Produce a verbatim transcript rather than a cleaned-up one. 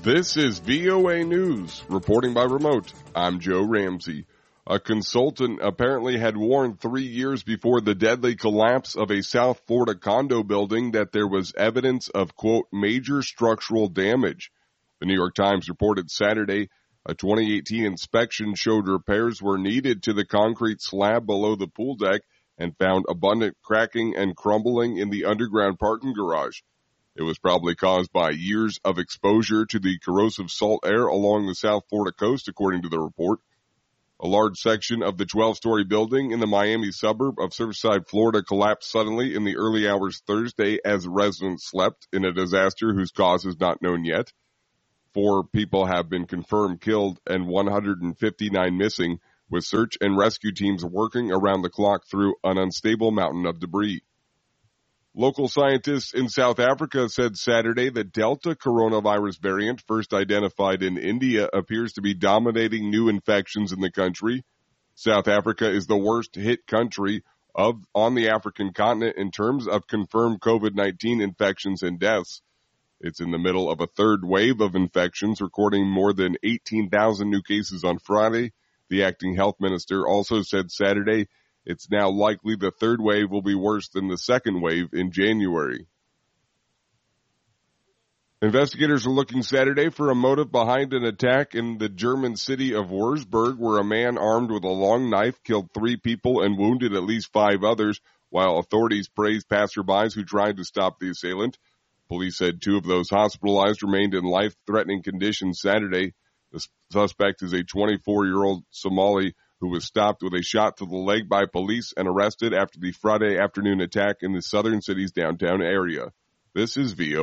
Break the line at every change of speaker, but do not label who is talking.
This is V O A News, reporting by remote. I'm Joe Ramsey. A consultant apparently had warned three years before the deadly collapse of a South Florida condo building that there was evidence of, quote, major structural damage. The New York Times reported Saturday a twenty eighteen inspection showed repairs were needed to the concrete slab below the pool deck and found abundant cracking and crumbling in the underground parking garage. It was probably caused by years of exposure to the corrosive salt air along the South Florida coast, according to the report. A large section of the twelve-story building in the Miami suburb of Surfside, Florida, collapsed suddenly in the early hours Thursday as residents slept in a disaster whose cause is not known yet. Four people have been confirmed killed and one hundred fifty-nine missing, with search and rescue teams working around the clock through an unstable mountain of debris. Local scientists in South Africa said Saturday the Delta coronavirus variant, first identified in India, appears to be dominating new infections in the country. South Africa is the worst hit country of on the African continent in terms of confirmed COVID nineteen infections and deaths. It's in the middle of a third wave of infections, recording more than eighteen thousand new cases on Friday. The acting health minister also said Saturday it's now likely the third wave will be worse than the second wave in January. Investigators are looking Saturday for a motive behind an attack in the German city of Wurzburg, where a man armed with a long knife killed three people and wounded at least five others, while authorities praised passerbys who tried to stop the assailant. Police said two of those hospitalized remained in life-threatening condition Saturday. The suspect is a twenty-four-year-old Somali who was stopped with a shot to the leg by police and arrested after the Friday afternoon attack in the southern city's downtown area. This is V O A.